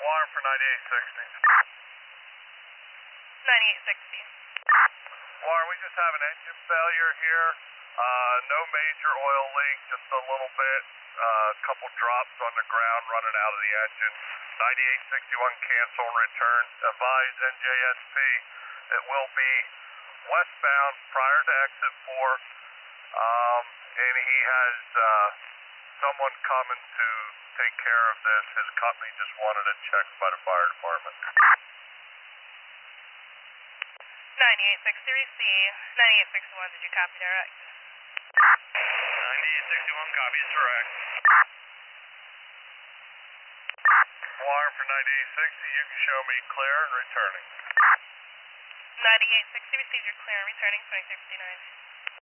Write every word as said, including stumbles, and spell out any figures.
Warren for ninety-eight sixty. ninety-eight sixty. Warren, we just have an engine failure here. Uh, no major oil leak, just a little bit. A uh, couple drops on the ground running out of the engine. ninety-eight sixty-one cancel and return. Advise N J S P. It will be westbound prior to exit four. Um, and he has uh, someone coming to take care of this. His company just wanted it checked by the fire department. ninety-eight sixty, receive. ninety-eight sixty-one, did you copy direct? ninety-eight sixty-one, copy is direct. Warren for ninety-eight sixty, you can show me clear and returning. ninety-eight sixty, received your clear and returning, twenty-three fifty-nine.